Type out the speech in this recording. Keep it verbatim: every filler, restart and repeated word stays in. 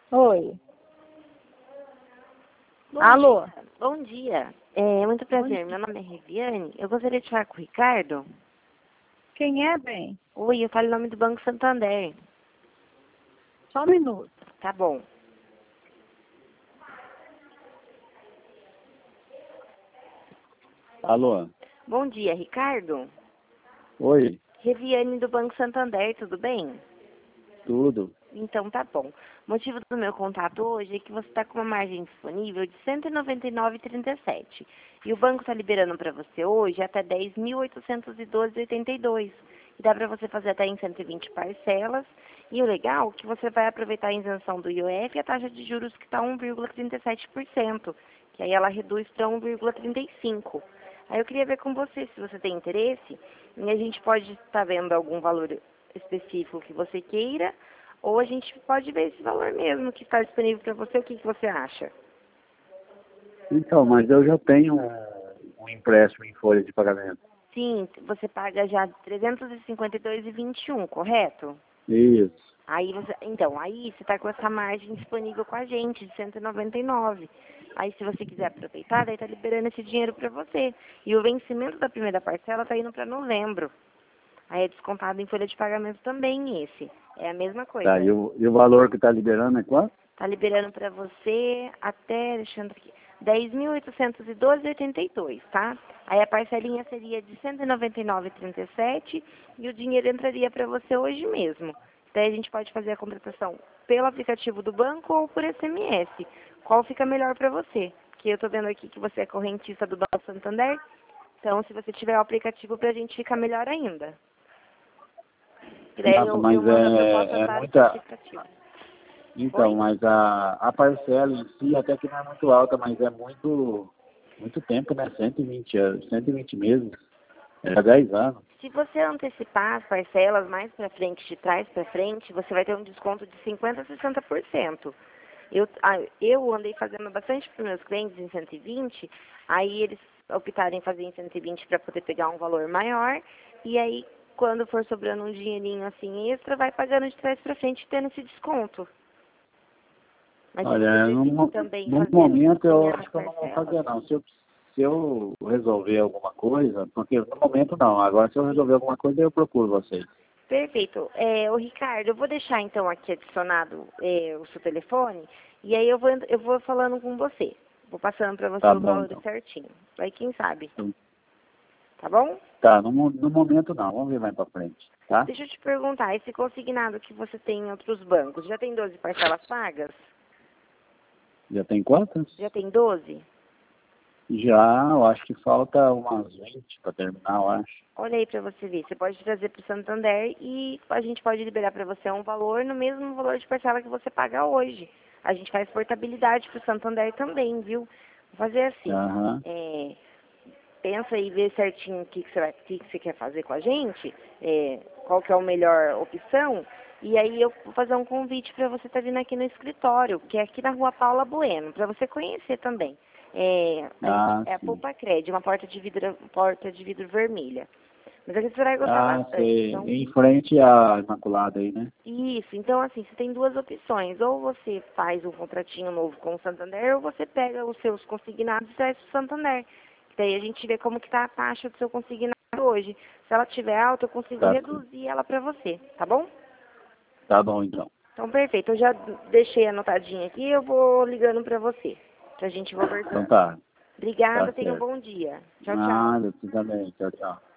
Oi. Bom Alô? dia. Bom dia. É muito prazer. Meu nome é Reviane. Eu gostaria de falar com o Ricardo. Quem é, bem? Oi, eu falo em nome do Banco Santander. Só um minuto. Tá bom. Alô? Bom dia, Ricardo. Oi, Reviane do Banco Santander, tudo bem? tudo. Então tá bom. O motivo do meu contato hoje é que você está com uma margem disponível de cento e noventa e nove vírgula trinta e sete. E o banco está liberando para você hoje até dez mil oitocentos e doze vírgula oitenta e dois. E dá para você fazer até em cento e vinte parcelas. E o legal é que você vai aproveitar a isenção do I O F e a taxa de juros que está um vírgula trinta e sete por cento. Que aí ela reduz para um vírgula trinta e cinco por cento. Aí eu queria ver com você se você tem interesse. E a gente pode estar vendo algum valor específico que você queira. Ou a gente pode ver esse valor mesmo que está disponível para você. O que, que você acha? Então, mas eu já tenho um, um empréstimo em folha de pagamento. Sim, você paga já trezentos e cinquenta e dois vírgula vinte e um, correto? Isso. Aí você, então, aí você está com essa margem disponível com a gente, de cento e noventa e nove. Aí se você quiser aproveitar, daí está liberando esse dinheiro para você. E o vencimento da primeira parcela está indo para novembro. Aí é descontado em folha de pagamento também esse. É a mesma coisa. Tá, e o, e o valor que está liberando é quanto? Tá liberando para você até, deixando aqui, dez mil oitocentos e doze vírgula oitenta e dois, tá? Aí a parcelinha seria de cento e noventa e nove vírgula trinta e sete e o dinheiro entraria para você hoje mesmo. Daí a gente pode fazer a contratação pelo aplicativo do banco ou por S M S. Qual fica melhor para você? Porque eu tô vendo aqui que você é correntista do Banco Santander. Então, se você tiver o aplicativo, pra gente fica melhor ainda. E daí Nossa, eu, mas eu mando a proposta é, é para o seu muita... aplicativo. Então, Oi? mas a, a parcela em si até que não é muito alta, mas é muito, muito tempo, né? cento e vinte anos, cento e vinte meses. É dez anos. Se você antecipar as parcelas mais para frente, de trás para frente, você vai ter um desconto de cinquenta por cento a sessenta por cento. Eu, ah, eu andei fazendo bastante para os meus clientes em cento e vinte, aí eles optaram em fazer em cento e vinte para poder pegar um valor maior, e aí quando for sobrando um dinheirinho assim extra, vai pagando de trás para frente tendo esse desconto. Mas se você Olha, no, decidir mo- também no fazer momento eu acompanhar as acho que eu não vou parcelas, fazer não. Se eu, se eu resolver alguma coisa, porque no momento não, agora se eu resolver alguma coisa eu procuro vocês. perfeito. É, o Ricardo, eu vou deixar então aqui adicionado é, o seu telefone e aí eu vou, eu vou falando com você. Vou passando para você Tá os bom valores então. certinho. Aí quem sabe, Então, tá bom? tá, no, mo- no momento não, vamos ver mais pra frente, tá? Deixa eu te perguntar, esse consignado que você tem em outros bancos, já tem doze parcelas pagas? Já tem quantas? Já tem doze? Já, eu acho que falta umas vinte para terminar, eu acho. Olha aí para você ver. Você pode trazer para o Santander e a gente pode liberar para você um valor no mesmo valor de parcela que você paga hoje. A gente faz portabilidade para o Santander também, viu? Vou fazer assim. Aham. É, pensa e vê certinho o que, que, você, vai, o que, que você quer fazer com a gente, é, qual que é a melhor opção. E aí eu vou fazer um convite para você estar vindo aqui no escritório, que é aqui na Rua Paula Bueno, para você conhecer também. É, Ah, é a sim. Poupa Cred, uma porta de vidro, porta de vidro vermelha. Mas aqui você vai gostar Ah, bastante. sei. Então, Em frente à Imaculada aí, né? isso. Então, assim, você tem duas opções. Ou você faz um contratinho novo com o Santander, ou você pega os seus consignados e traz para o Santander. Daí a gente vê como que tá a taxa do seu consignado hoje. Se ela tiver alta, eu consigo Tá, reduzir ela para você, tá bom? tá bom então. Então, perfeito. Eu já deixei anotadinho aqui, eu vou ligando para você, pra gente Então conversando. tá, Obrigada, tá tenha um certo. bom dia. Tchau, tchau. Nada, você também. Tchau, tchau.